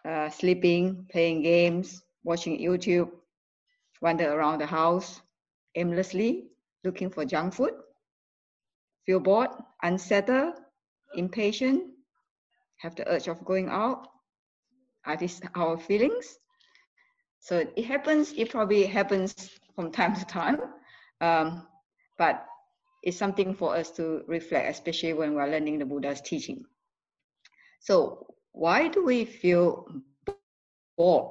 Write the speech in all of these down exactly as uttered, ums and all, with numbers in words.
uh, sleeping, playing games, watching YouTube, wander around the house aimlessly, looking for junk food, feel bored, unsettled, impatient, have the urge of going out. Are these our feelings? So it happens, it probably happens from time to time, um, but it's something for us to reflect, especially when we're learning the Buddha's teaching. So why do we feel bored?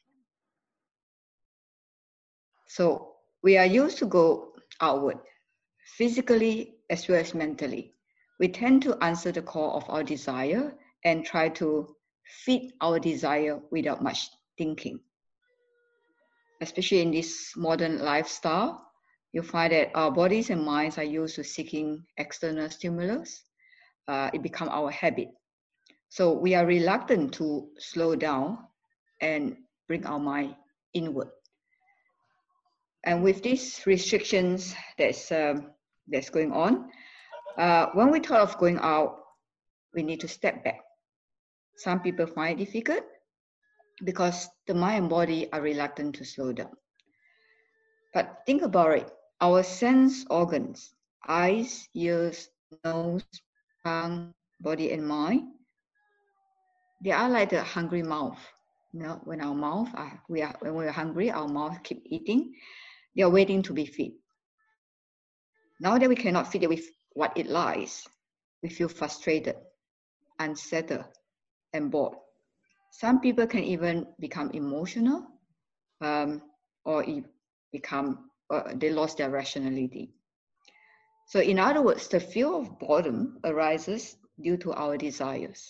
So we are used to go outward, physically as well as mentally. We tend to answer the call of our desire and try to feed our desire without much thinking. Especially in this modern lifestyle, you find that our bodies and minds are used to seeking external stimulus. Uh, it becomes our habit. So we are reluctant to slow down and bring our mind inward. And with these restrictions that's, um, that's going on, uh, when we thought of going out, we need to step back. Some people find it difficult because the mind and body are reluctant to slow down. But think about it. Our sense organs, eyes, ears, nose, tongue, body, and mind, they are like the hungry mouth. You know, when our mouth are, we are when we are hungry, our mouth keep eating. They are waiting to be fed. Now that we cannot feed it with what it likes, we feel frustrated, unsettled, and bored. Some people can even become emotional, um, or become uh, they lost their rationality. So in other words, the feel of boredom arises due to our desires.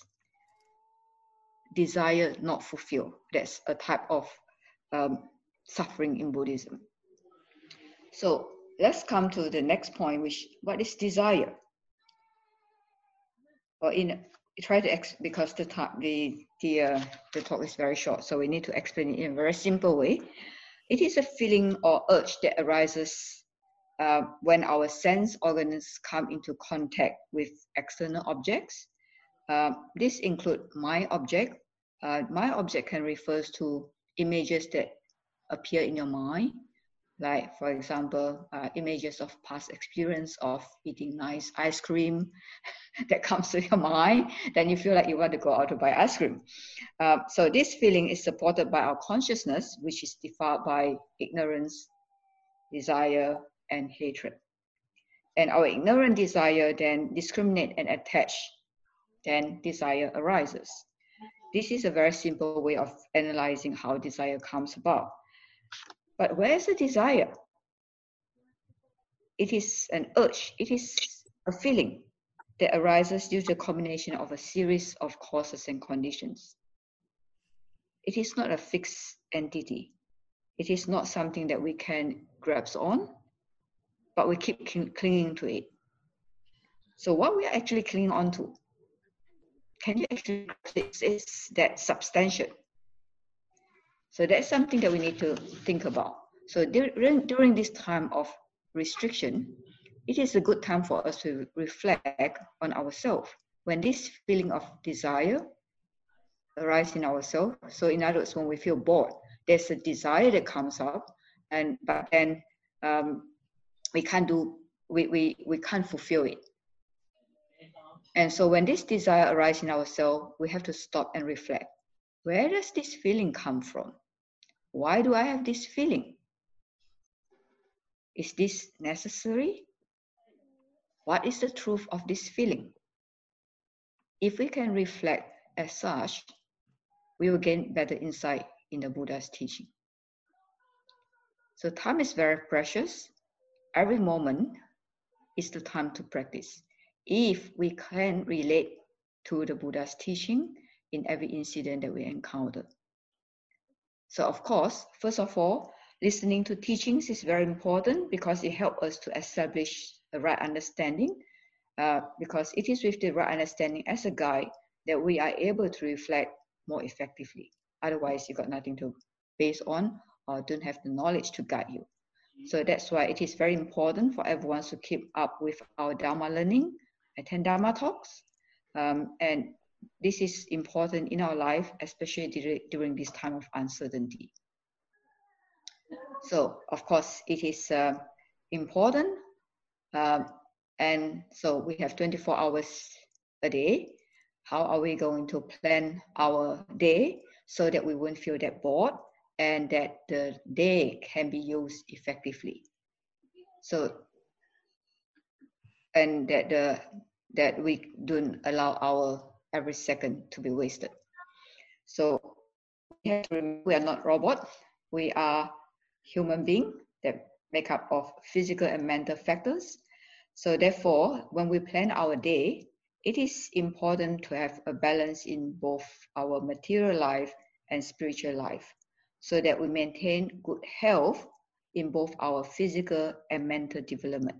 Desire not fulfilled. That's a type of um, suffering in Buddhism. So let's come to the next point, which what is desire? Or in try to ex because the the the uh, the talk is very short, so we need to explain it in a very simple way. It is a feeling or urge that arises uh, when our sense organs come into contact with external objects. Uh, this include my object. Uh, my object can refer to images that appear in your mind, like, for example, uh, images of past experience of eating nice ice cream that comes to your mind. Then you feel like you want to go out to buy ice cream. Uh, so this feeling is supported by our consciousness, which is defiled by ignorance, desire, and hatred. And our ignorant desire then discriminate and attach, then desire arises. This is a very simple way of analyzing how desire comes about. But where is the desire? It is an urge, it is a feeling that arises due to a combination of a series of causes and conditions. It is not a fixed entity. It is not something that we can grasp on, but we keep clinging to it. So what we are actually clinging on to, can you actually grasp it? Is that substantial? So that's something that we need to think about. So during, during this time of restriction, it is a good time for us to reflect on ourselves. When this feeling of desire arises in ourselves, so in other words, when we feel bored, there's a desire that comes up, and but then um, we can't do, we, we, we can't fulfill it. And so when this desire arises in ourselves, we have to stop and reflect. Where does this feeling come from? Why do I have this feeling? Is this necessary? What is the truth of this feeling? If we can reflect as such, we will gain better insight in the Buddha's teaching. So time is very precious. Every moment is the time to practice. If we can relate to the Buddha's teaching in every incident that we encounter. So of course, first of all, listening to teachings is very important because it helps us to establish the right understanding, uh, because it is with the right understanding as a guide that we are able to reflect more effectively. Otherwise, you got nothing to base on or don't have the knowledge to guide you. So that's why it is very important for everyone to keep up with our Dharma learning, attend Dharma talks, um, and this is important in our life, especially during this time of uncertainty. So, of course, it is uh, important. Um, and so we have twenty-four hours a day. How are we going to plan our day so that we won't feel that bored and that the day can be used effectively? So, and that the that we don't allow our every second to be wasted. So we have to remember we are not robots. We are human beings that make up of physical and mental factors. So therefore, when we plan our day, it is important to have a balance in both our material life and spiritual life, so that we maintain good health in both our physical and mental development.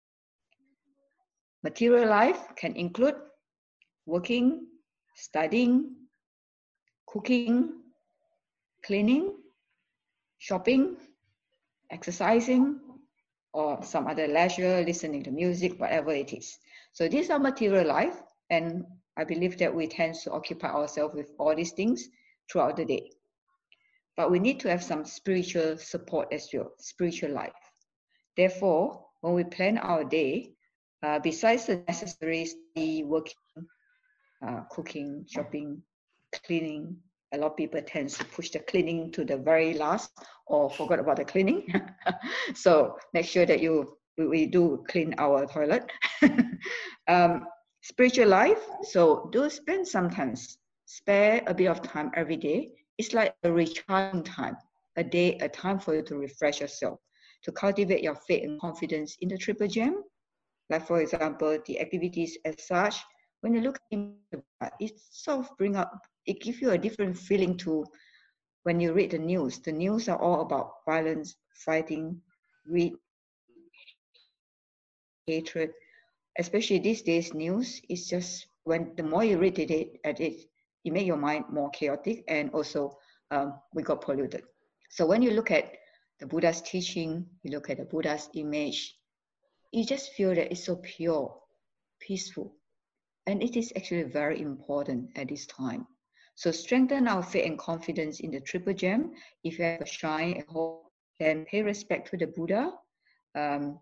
Material life can include working, studying, cooking, cleaning, shopping, exercising, or some other leisure, listening to music, whatever it is. So these are material life, and I believe that we tend to occupy ourselves with all these things throughout the day. But we need to have some spiritual support as well, spiritual life. Therefore, when we plan our day, uh, besides the necessary study, working, uh, cooking, shopping, cleaning, a lot of people tend to push the cleaning to the very last or forgot about the cleaning. So make sure that you we, we do clean our toilet. um, spiritual life, so do spend sometimes, spare a bit of time every day. It's like a recharging time, a day, a time for you to refresh yourself, to cultivate your faith and confidence in the Triple Gem. Like for example, the activities as such, when you look at it, it sort of bring up, it gives you a different feeling to when you read the news. The news are all about violence, fighting, greed, hatred. Especially these days, news is just, when the more you read it at it, it makes your mind more chaotic, and also um, we got polluted. So when you look at the Buddha's teaching, you look at the Buddha's image, you just feel that it's so pure, peaceful. And it is actually very important at this time. So strengthen our faith and confidence in the Triple Gem. If you have a shrine at home, then pay respect to the Buddha, um,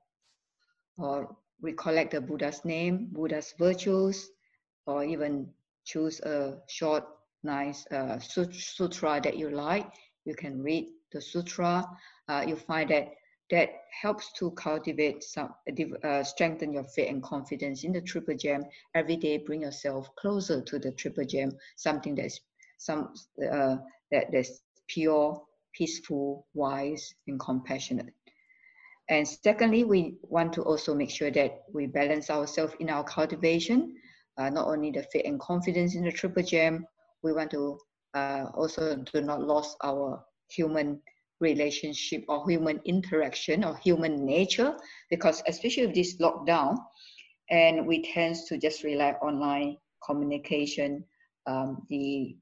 or recollect the Buddha's name, Buddha's virtues, or even choose a short, nice uh, sutra that you like. You can read the sutra. Uh, you find that that helps to cultivate some, uh, strengthen your faith and confidence in the Triple Gem. Every day, bring yourself closer to the Triple Gem, something that's some uh, that that's pure, peaceful, wise, and compassionate. And secondly, we want to also make sure that we balance ourselves in our cultivation, uh, not only the faith and confidence in the Triple Gem. We want to uh, also do not lose our human relationship or human interaction or human nature, because especially with this lockdown, and we tend to just rely on online communication, um, the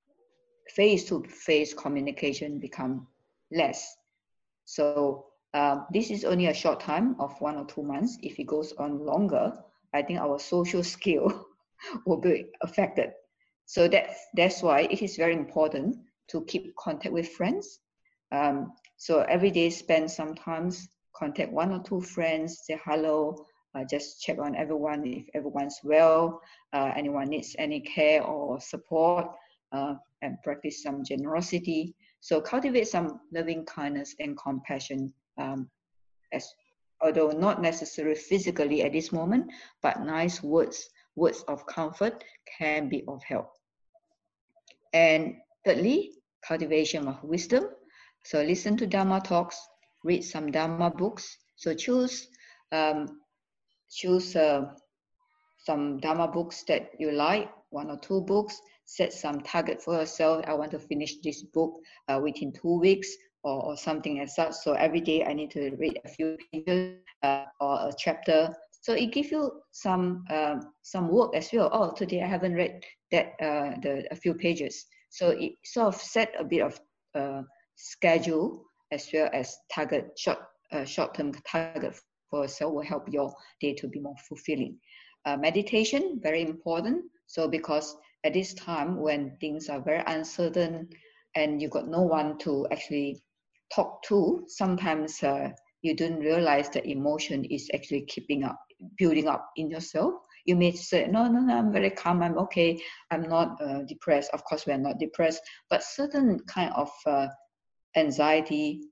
face-to-face communication become less. So um, this is only a short time of one or two months. If it goes on longer, I think our social skill will be affected. So that's, that's why it is very important to keep contact with friends. Um, so every day spend some time, contact one or two friends, say hello, uh, just check on everyone if everyone's well, uh, anyone needs any care or support, uh, and practice some generosity. So cultivate some loving kindness and compassion, um, as although not necessarily physically at this moment, but nice words, words of comfort can be of help. And thirdly, cultivation of wisdom. So listen to Dharma talks, read some Dharma books. So choose um, choose uh, some Dharma books that you like, one or two books. Set some target for yourself. I want to finish this book uh, within two weeks or, or something as such. So every day I need to read a few pages uh, or a chapter. So it gives you some uh, some work as well. Oh, today I haven't read that uh, the a few pages. So it sort of set a bit of uh, schedule as well as target, short uh, short-term target for yourself will help your day to be more fulfilling. Uh, meditation, very important. So because at this time when things are very uncertain and you got no one to actually talk to, sometimes uh, you don't realize the emotion is actually keeping up, building up in yourself. You may say, no, no, no, I'm very calm, I'm okay, I'm not uh, depressed. Of course, we're not depressed, but certain kind of uh, anxiety,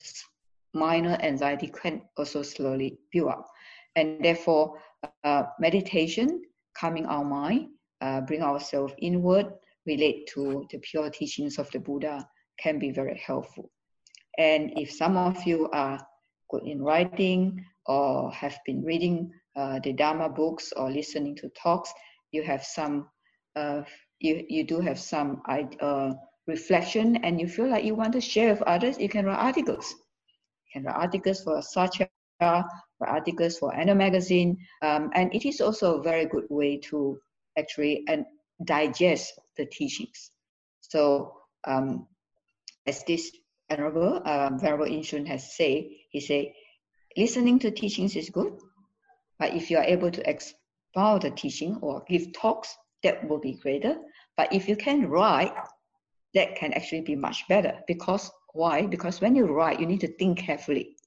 minor anxiety can also slowly build up. And therefore, uh, meditation, calming our mind, uh, bring ourselves inward, relate to the pure teachings of the Buddha can be very helpful. And if some of you are good in writing or have been reading uh, the Dharma books or listening to talks, you have some, uh, you, you do have some uh, reflection and you feel like you want to share with others, you can write articles. You can write articles for Satya, write articles for Anna Magazine, um, and it is also a very good way to actually and digest the teachings. So um, as this Venerable, um, Venerable Inshun has said, he said, listening to teachings is good, but if you are able to expound the teaching or give talks, that will be greater. But if you can write, that can actually be much better. Because why? Because when you write, you need to think carefully.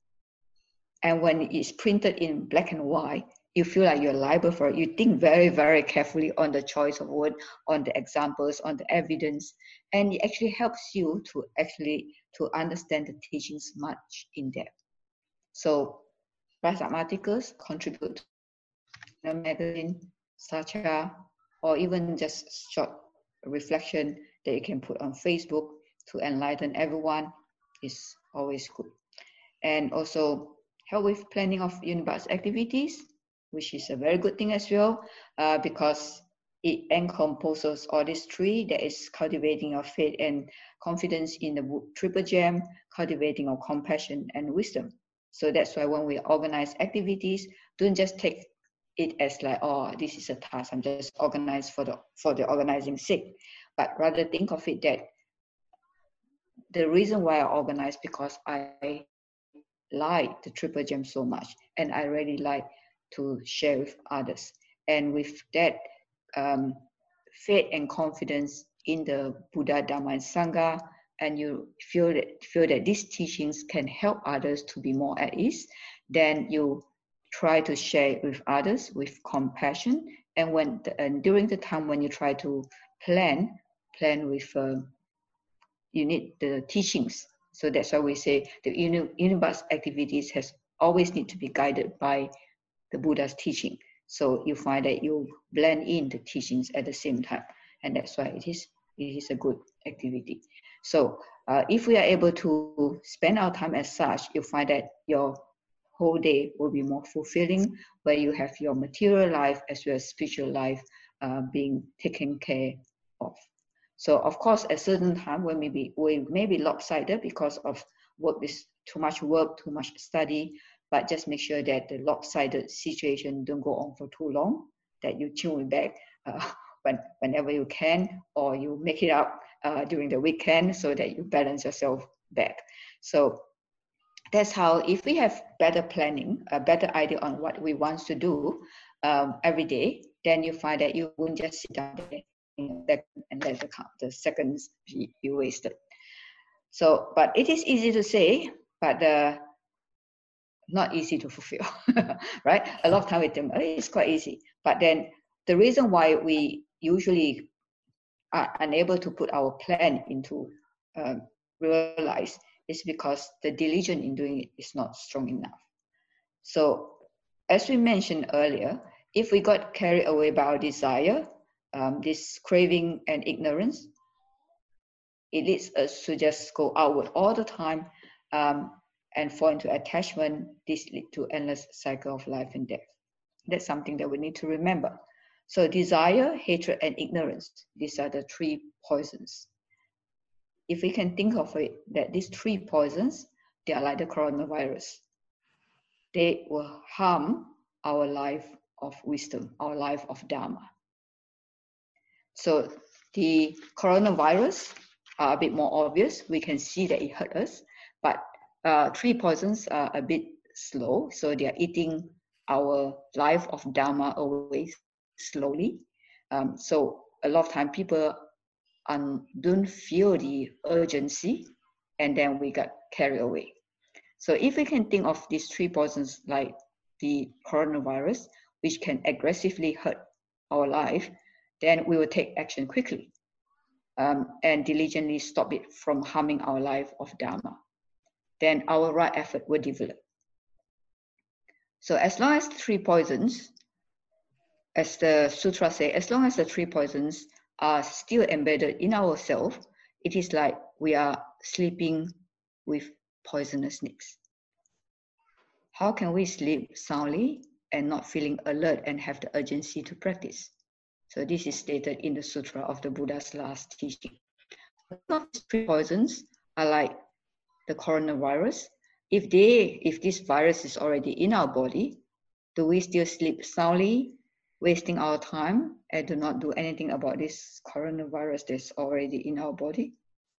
And when it's printed in black and white, you feel like you're liable for it. You think very, very carefully on the choice of word, on the examples, on the evidence, and it actually helps you to actually to understand the teachings much in depth. So write some articles, contribute to the magazine, Satya, or even just short reflection that you can put on Facebook to enlighten everyone is always good. And also help with planning of Unibus activities, which is a very good thing as well, uh, because it encompasses all these three. That is cultivating our faith and confidence in the Triple Gem, cultivating our compassion and wisdom. So that's why when we organize activities, don't just take it as like, oh, this is a task, I'm just organized for the for the organizing sake, but rather think of it that the reason why I organize because I like the Triple Gem so much, and I really like to share with others. And with that um, faith and confidence in the Buddha, Dhamma, and Sangha, and you feel that feel that these teachings can help others to be more at ease, then you try to share it with others with compassion. And when the, and during the time when you try to plan, plan with uh, you need the teachings. So that's why we say the Unibus activities has always need to be guided by the Buddha's teaching. So you find that you blend in the teachings at the same time, and that's why it is it is a good activity. So uh, if we are able to spend our time as such, you find that your whole day will be more fulfilling, where you have your material life as well as spiritual life uh, being taken care of. So of course, at certain time we may be we may be lopsided because of work is too much work, too much study. But just make sure that the lopsided situation don't go on for too long. That you tune it back uh, when whenever you can, or you make it up uh, during the weekend so that you balance yourself back. So that's how, if we have better planning, a better idea on what we want to do um, every day, then you find that you won't just sit down there and let the, the seconds be, be wasted. So, but it is easy to say, but uh, not easy to fulfill, right? A lot of time we think, oh, it's quite easy. But then the reason why we usually are unable to put our plan into um, real life is because the diligence in doing it is not strong enough. So as we mentioned earlier, if we got carried away by our desire, um, this craving and ignorance, it leads us to just go outward all the time um, and fall into attachment. This leads to endless cycle of life and death. That's something that we need to remember. So desire, hatred, and ignorance, these are the three poisons. If we can think of it, that these three poisons, they are like the coronavirus. They will harm our life of wisdom, our life of Dharma. So the coronavirus are a bit more obvious. We can see that it hurt us, but uh, three poisons are a bit slow. So they are eating our life of Dharma away slowly. Um, so a lot of time people um, don't feel the urgency, and then we got carried away. So if we can think of these three poisons like the coronavirus, which can aggressively hurt our life, then we will take action quickly um, and diligently stop it from harming our life of Dharma. Then our right effort will develop. So as long as the three poisons, as the sutra say, as long as the three poisons are still embedded in ourselves, it is like we are sleeping with poisonous snakes. How can we sleep soundly and not feeling alert and have the urgency to practice? So this is stated in the Sutra of the Buddha's last teaching. These three poisons are like the coronavirus. If they, if this virus is already in our body, do we still sleep soundly, wasting our time and do not do anything about this coronavirus that's already in our body?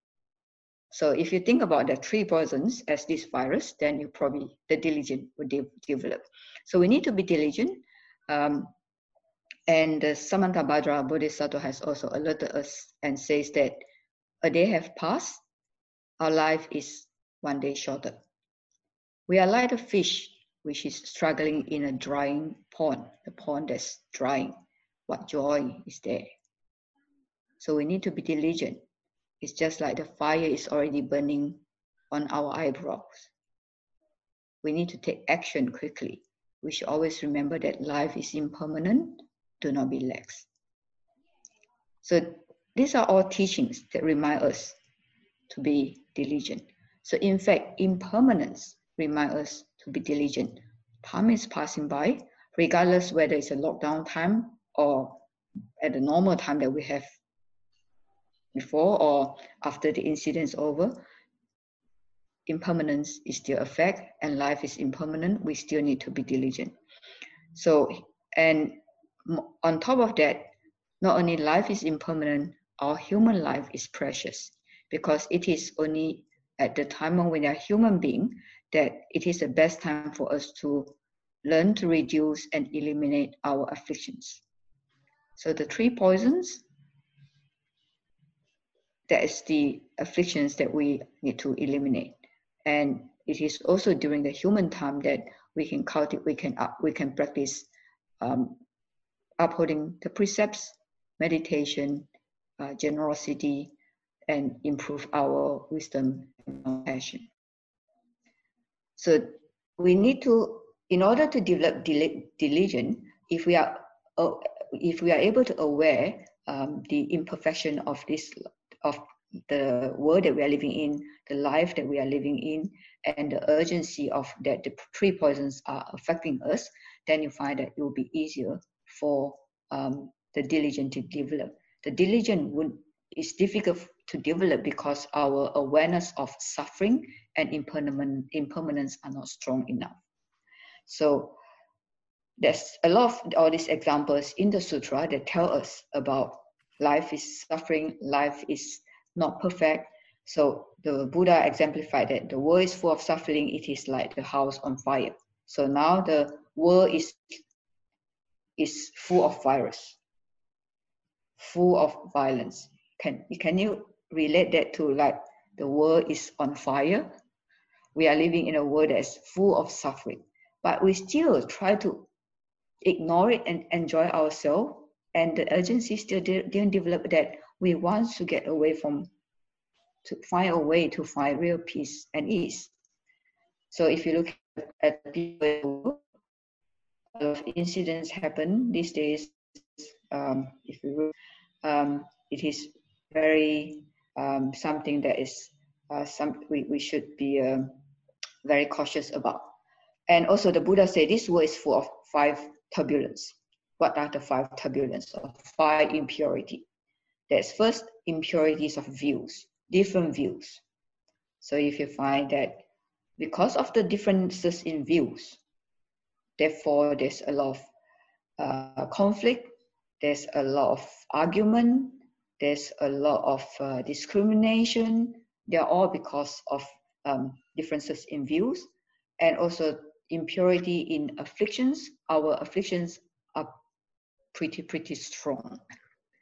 So if you think about the three poisons as this virus, then you probably, the diligence would de develop. So we need to be diligent. Um, and the Samantabhadra Bodhisattva has also alerted us and says that a day have passed, our life is one day shorter. We are like a fish which is struggling in a drying pond, the pond that's drying. What joy is there? So we need to be diligent. It's just like the fire is already burning on our eyebrows. We need to take action quickly. We should always remember that life is impermanent. Do not be lax. So these are all teachings that remind us to be diligent. So in fact, impermanence reminds us to be diligent. Time is passing by, regardless whether it's a lockdown time or at the normal time that we have before or after the incident's over. Impermanence is still a fact, and life is impermanent. We still need to be diligent. So, and on top of that, not only life is impermanent, our human life is precious, because it is only at the time when we are human being that it is the best time for us to learn to reduce and eliminate our afflictions. So the three poisons, that is the afflictions that we need to eliminate. And it is also during the human time that we can cultivate, we can up, we can practice um, upholding the precepts, meditation, uh, generosity, and improve our wisdom and compassion. So we need to, in order to develop diligence, if we are uh, if we are able to aware um, the imperfection of this of the world that we are living in, the life that we are living in, and the urgency of that the three poisons are affecting us, then you find that it will be easier for um, the diligence to develop. The diligence would, is difficult to develop because our awareness of suffering and impermanent, impermanence are not strong enough. So there's a lot of all these examples in the sutra that tell us about life is suffering, life is not perfect. So the Buddha exemplified that the world is full of suffering. It is like the house on fire. So now the world is is full of virus, full of violence. Can can you relate that to like the world is on fire? We are living in a world that is full of suffering, but we still try to ignore it and enjoy ourselves. And the urgency still didn't develop that we want to get away from, to find a way to find real peace and ease. So if you look at people, a lot of incidents happen these days. Um, if you um, it is very um, something that is uh, some we, we should be uh, very cautious about. And also the Buddha said this world is full of five turbulence. What are the five turbulence or five impurity? There's first impurities of views, different views. So if you find that because of the differences in views, therefore there's a lot of uh, conflict, there's a lot of argument, there's a lot of uh, discrimination. They're all because of um, differences in views, and also impurity in afflictions. Our afflictions are pretty, pretty strong.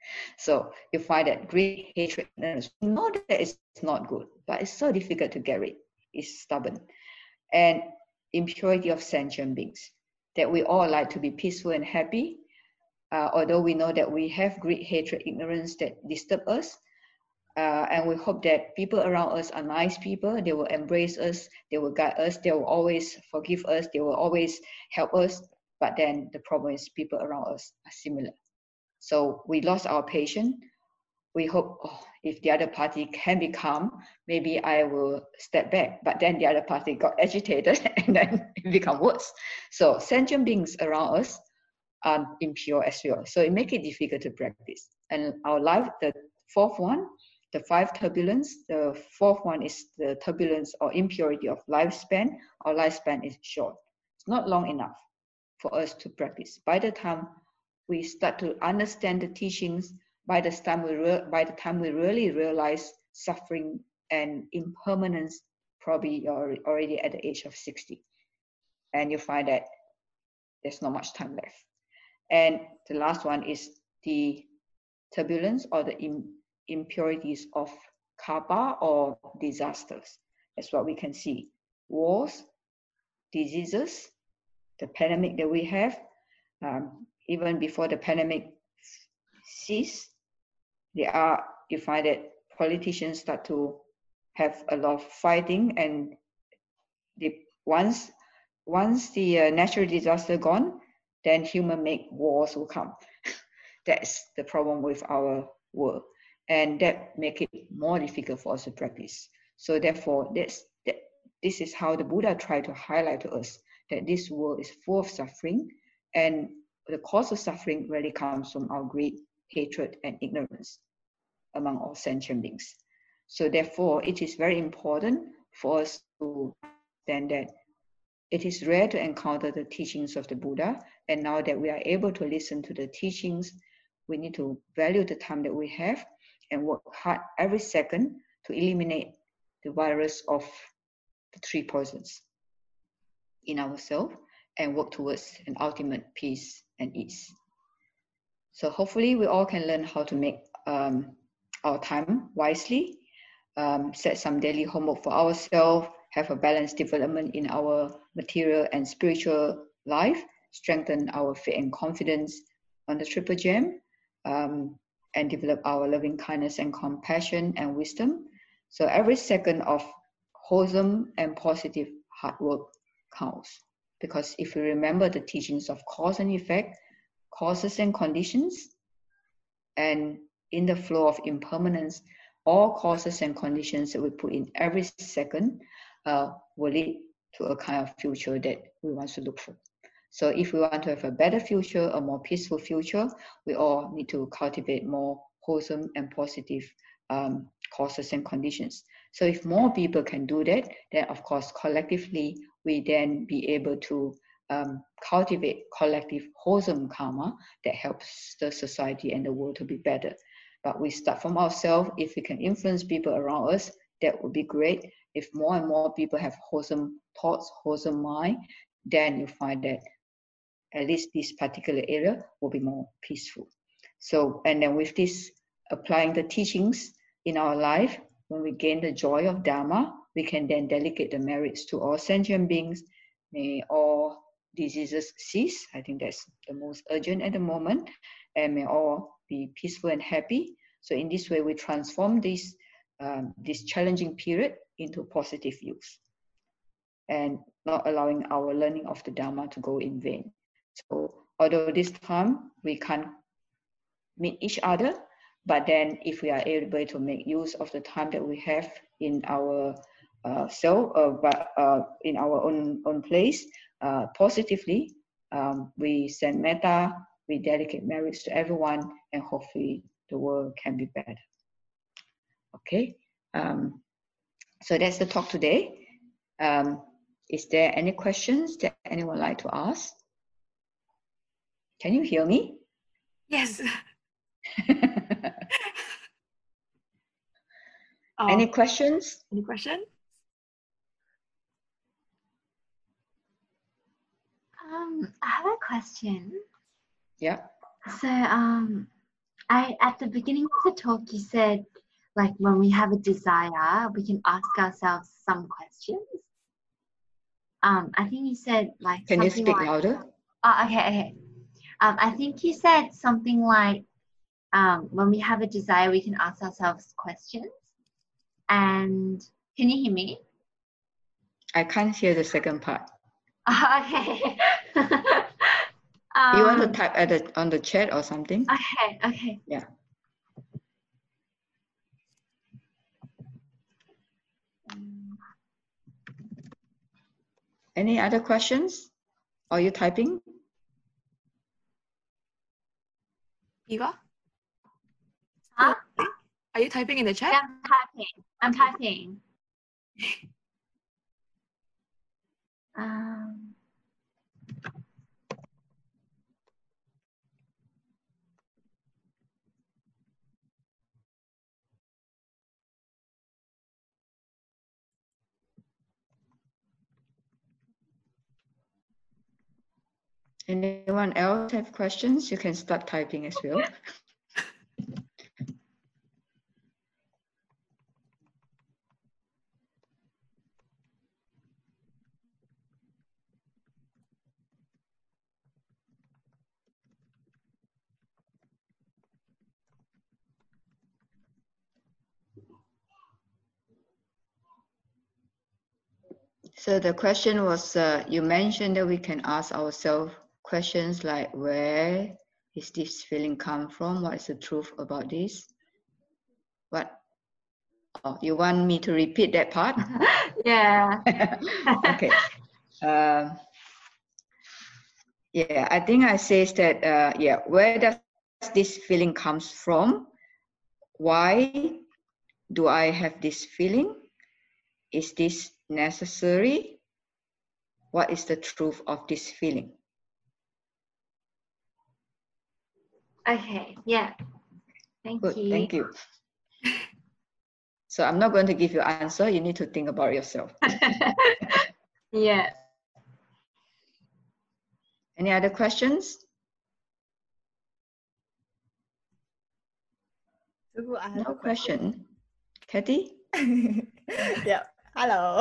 So you find that greed, hatred, ignorance. We know that it's not good, but it's so difficult to get rid. It's stubborn. And impurity of sentient beings, that we all like to be peaceful and happy, uh, although we know that we have greed, hatred, ignorance that disturb us. Uh, and we hope that people around us are nice people. They will embrace us. They will guide us. They will always forgive us. They will always help us. But then the problem is people around us are similar. So we lost our patience. We hope, oh, if the other party can be calm, maybe I will step back. But then the other party got agitated and then it become worse. So sentient beings around us are impure as well. So it makes it difficult to practice. And our life, the fourth one, the five turbulence, the fourth one is the turbulence or impurity of lifespan. Our lifespan is short. It's not long enough for us to practice. By the time we start to understand the teachings, by the time we, re- by the time we really realize suffering and impermanence, probably you're already at the age of sixty. And you find that there's not much time left. And the last one is the turbulence or the im- impurities of karma or disasters. That's what we can see. Wars, diseases, the pandemic that we have, um, even before the pandemic ceased, there are, you find that politicians start to have a lot of fighting, and they, once once the uh, natural disaster gone, then human-made wars will come. That's the problem with our world, and that make it more difficult for us to practice. So therefore, that's, that, this is how the Buddha tried to highlight to us that this world is full of suffering, and the cause of suffering really comes from our greed, hatred, and ignorance among all sentient beings. So therefore, it is very important for us to understand that it is rare to encounter the teachings of the Buddha, and now that we are able to listen to the teachings, we need to value the time that we have and work hard every second to eliminate the virus of the three poisons in ourselves and work towards an ultimate peace and ease. So hopefully we all can learn how to make um, our time wisely, um, set some daily homework for ourselves, have a balanced development in our material and spiritual life, strengthen our faith and confidence on the Triple Gem, um, and develop our loving kindness and compassion and wisdom. So every second of wholesome and positive hard work counts. Because if we remember the teachings of cause and effect, causes and conditions, and in the flow of impermanence, all causes and conditions that we put in every second uh, will lead to a kind of future that we want to look for. So if we want to have a better future, a more peaceful future, we all need to cultivate more wholesome and positive um, causes and conditions. So if more people can do that, then of course collectively we then be able to um, cultivate collective wholesome karma that helps the society and the world to be better. But we start from ourselves. If we can influence people around us, that would be great. If more and more people have wholesome thoughts, wholesome mind, then you find that at least this particular area will be more peaceful. So, and then with this, applying the teachings in our life, when we gain the joy of Dharma, we can then delegate the merits to all sentient beings. May all diseases cease. I think that's the most urgent at the moment. And may all be peaceful and happy. So in this way, we transform this, um, this challenging period into positive use, and not allowing our learning of the Dharma to go in vain. So although this time we can't meet each other, but then if we are able to make use of the time that we have in our uh, self, uh, but, uh, in our own, own place, uh, positively, um, we send metta, we dedicate merits to everyone, and hopefully the world can be better. Okay, um, so that's the talk today. Um, is there any questions that anyone would like to ask? Can you hear me? Yes. Oh, any questions? Any question? Um, I have a question. Yeah. So, um, I at the beginning of the talk you said like when we have a desire we can ask ourselves some questions. Um, I think you said like Can you something speak like louder? oh okay okay. Um, I think you said something like um, when we have a desire we can ask ourselves questions. And can you hear me? I can't hear the second part. Okay. You want to um, type at the, on the chat or something? okay, okay. Yeah. Any other questions? Are you typing? Eva? Huh? Are you typing in the chat? Yeah, I'm typing. I'm typing. Um, Anyone else have questions? You can start typing as well. So the question was, uh, you mentioned that we can ask ourselves questions like, where is this feeling come from? What is the truth about this? What? Oh, you want me to repeat that part? yeah. Okay. Um, yeah, I think I says that, uh, yeah, where does this feeling comes from? Why do I have this feeling? Is this necessary? What is the truth of this feeling? Okay, yeah. Thank Good, you. thank you. So I'm not going to give you an answer. You need to think about yourself. Yeah. Any other questions? So I have No a question. question. Kathy? Yeah. Hello.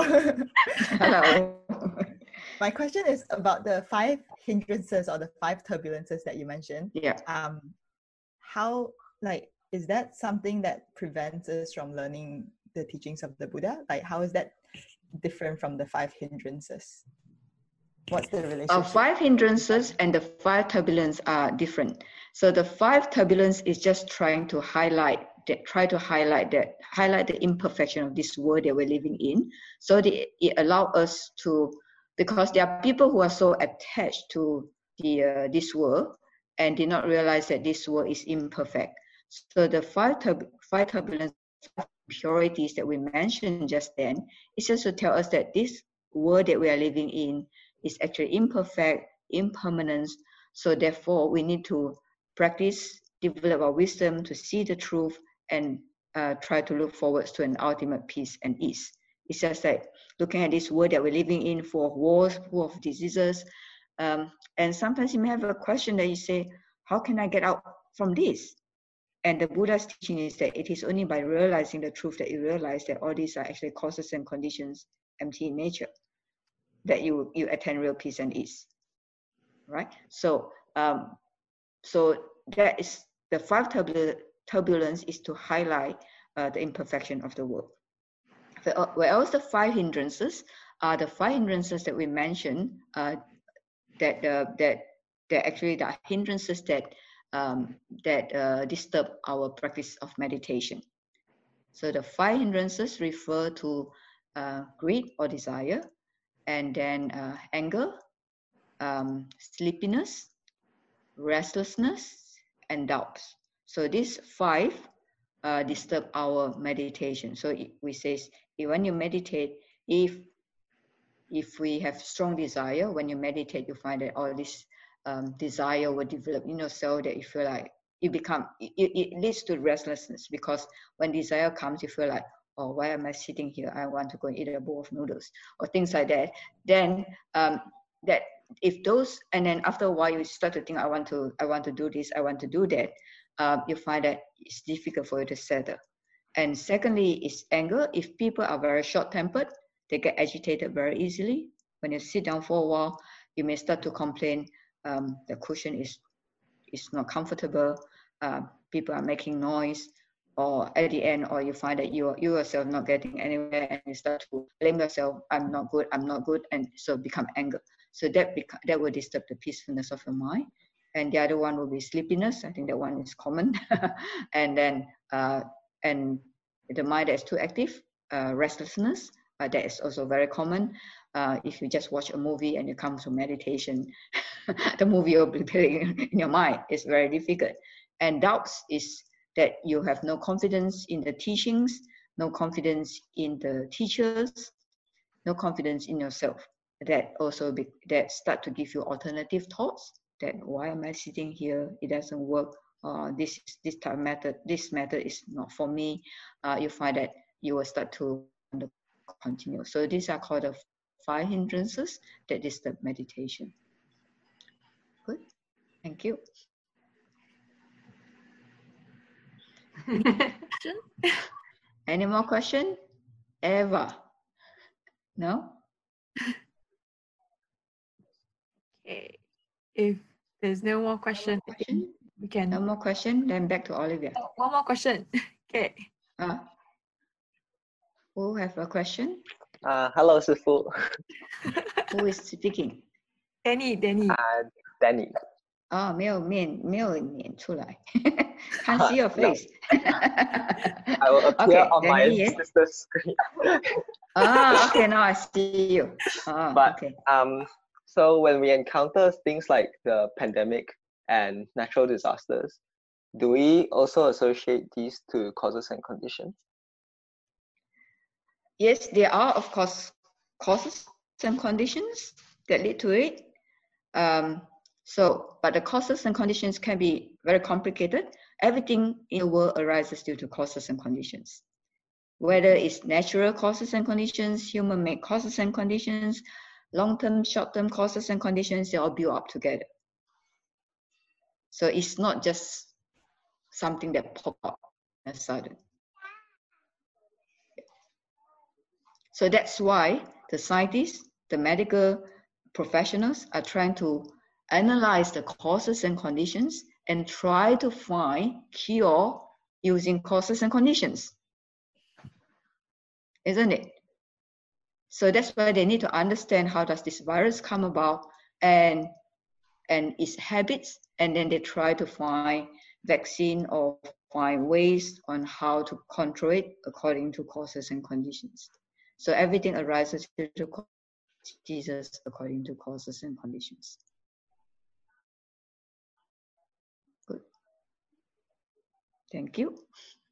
Hello. My question is about the five hindrances or the five turbulences that you mentioned. Yeah. Um, how, like, is that something that prevents us from learning the teachings of the Buddha? Like, how is that different from the five hindrances? What's the relationship? Uh, five hindrances and the five turbulence are different. So the five turbulence is just trying to highlight that, try to highlight that, highlight the imperfection of this world that we're living in. So the, it allows us to, because there are people who are so attached to the uh, this world and did not realize that this world is imperfect. So the five, tur five turbulence purities that we mentioned just then is just to tell us that this world that we are living in is actually imperfect, impermanent. So therefore, we need to practice, develop our wisdom to see the truth and uh, try to look forward to an ultimate peace and ease. It's just like looking at this world that we're living in, full of wars, full of diseases. Um, and sometimes you may have a question that you say, how can I get out from this? And the Buddha's teaching is that it is only by realizing the truth that you realize that all these are actually causes and conditions empty in nature, that you you attain real peace and ease, right? So um, so that is the five turbul turbulence is to highlight uh, the imperfection of the world. Whereas the five hindrances are the five hindrances that we mentioned, uh, that uh, that that actually the hindrances that um, that uh, disturb our practice of meditation. So the five hindrances refer to uh, greed or desire, and then uh, anger, um, sleepiness, restlessness, and doubts. So these five uh, disturb our meditation. So we say when you meditate, if if we have strong desire, when you meditate, you find that all this um, desire will develop in yourself, that you feel like you become, it, it leads to restlessness, because when desire comes, you feel like, oh, why am I sitting here? I want to go and eat a bowl of noodles or things like that. Then um, that if those, and then after a while you start to think, I want to, I want to do this, I want to do that. uh, you find that it's difficult for you to settle. And secondly, is anger. If people are very short-tempered, they get agitated very easily. When you sit down for a while, you may start to complain, um, the cushion is, is not comfortable, uh, people are making noise, or at the end, or you find that you, you yourself not getting anywhere, and you start to blame yourself, I'm not good, I'm not good, and so become anger. So that, beca- that will disturb the peacefulness of your mind. And the other one will be sleepiness. I think that one is common. And then, uh, and the mind that is too active, uh, restlessness, uh, that is also very common. Uh, if you just watch a movie and you come to meditation, the movie will be playing in your mind. It's very difficult. And doubts is that you have no confidence in the teachings, no confidence in the teachers, no confidence in yourself. That also be, that start to give you alternative thoughts. That why am I sitting here? It doesn't work. Uh, this this type of method, this method is not for me. Uh, you find that you will start to continue. So these are called the five hindrances that disturb meditation. Good. Thank you. Any more question? Eva? No? Okay. If there's no more question, question? we can. No more question? Then back to Olivia. Oh, one more question. Okay. Uh, who have a question? Uh, hello, Sifu. Who is speaking? Danny, Danny. Uh, Danny. 哦，没有面，没有脸出来，can't see your No. face. I will appear Okay, on my Danny, yeah? sister's screen. Ah, okay, now I see you. Ah, But okay. um, so when we encounter things like the pandemic and natural disasters, do we also associate these to causes and conditions? Yes, there are, of course, causes and conditions that lead to it. Um, so, but the causes and conditions can be very complicated. Everything in the world arises due to causes and conditions. Whether it's natural causes and conditions, human-made causes and conditions, long-term, short-term causes and conditions, they all build up together. So it's not just something that pop up a sudden. So that's why the scientists, the medical professionals are trying to analyze the causes and conditions and try to find cure using causes and conditions. Isn't it? So that's why they need to understand how does this virus come about and, and its habits, and then they try to find vaccine or find ways on how to control it according to causes and conditions. So everything arises due to Jesus according to causes and conditions. Good. Thank you.